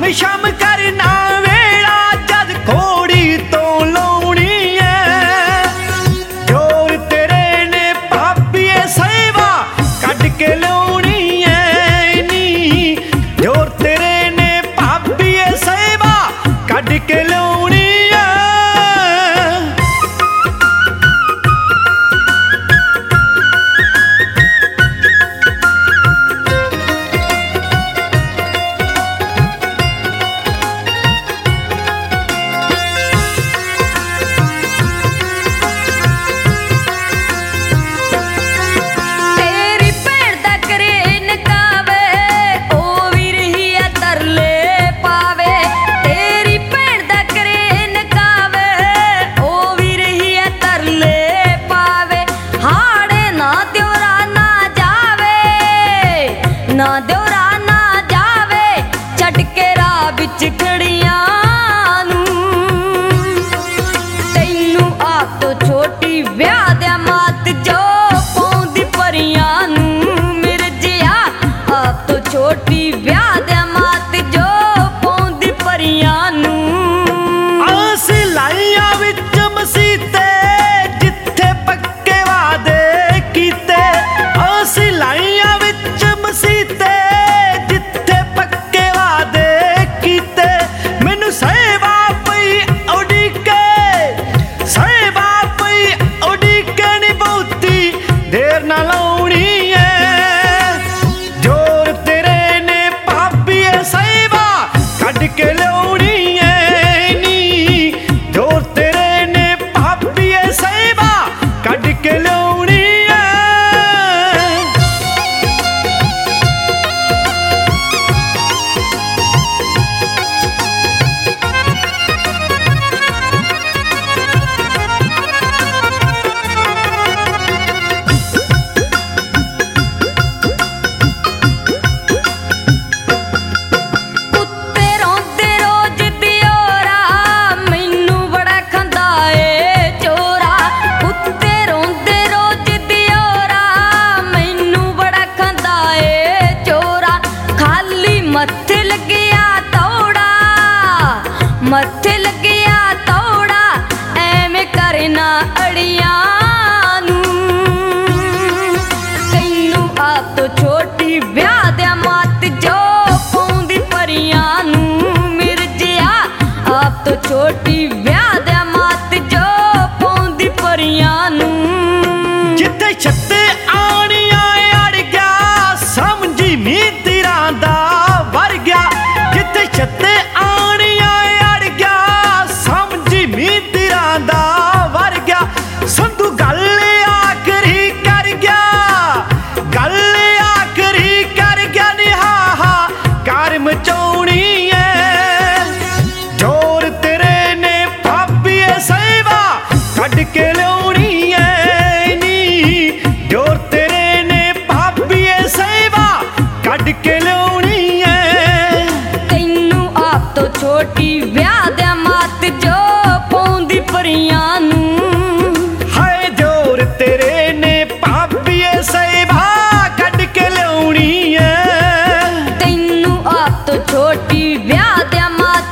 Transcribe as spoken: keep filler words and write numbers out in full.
ਸ਼ਮ ਸ਼ਮ ਕਰਨਾ ਵੇਲਾ ਜਦ ਘੋੜੀ ਤੋਂ ਲਾਉਣੀ ਐ ਜੋਰ ਤੇਰੇ ਨੇ ਭਾਬੀਏ ਸੇਵਾ ਕੱਢ ਕੇ ਲਾਉਣੀ ਐ ਨੀ ਜੋਰ ਤੇਰੇ ਨੇ ਭਾਬੀਏ ਸੇਵਾ ਕੱਢ ਕੇ ਲਾਉਣੀ ਐ। ना दियोरा ना जावे छड़ के राह विच खड़ियां नू तैनू आप तो छोटी ब्याह दे मात जो पौंदी परियां नू मेरे जिया आप तो छोटी ब्याह दे मात जो पौंदी परियां नू। आस लाइया विच मसीते जिथे पक्के वादे कीते आस लाइया विच मसीते जिथे पक्के वादे कीते मैनू सेवा पई उड़ीके सेवा पई उड़ीके नी बहुती देर ना लाउणी ऐ जोर तेरे ने भाबीए सेवा कढ के लाउणी ऐ नी जोर तेरे ने भाबीए सेवा कढ के लाउणी ऐ। मत्थे लगिया तौड़ा मत्थे लगिया तौड़ा एवें करना अड़ियां नू तैनू आप तो छोटी ब्याह दे मात जो पौंदी परियां नू मेरे जिया आप तो छोटी ब्याह दे मात जो पौंदी परियां नू। जिथे छत्ते आनिया अड़ गया समझी मी तेरा दा जिथे छत्ते आनिया अड़ गया समझी मी तेरा दा वर गया संधू गल आखरी कर गया गल आखरी कर गया निहा कार मचाउणी ऐ जोर तेरे ने भाबीए सेवा कढ के लाउणी ऐ नी जोर तेरे ने भाबीए सेवा कढ के लाउणी तो छोटी ब्याह दे मात जो पौंदी परियां नू हाय जोर तेरे ने भाबीए सेवा कढ के लाउणी ऐ तैनू आप तो छोटी ब्याह दे मात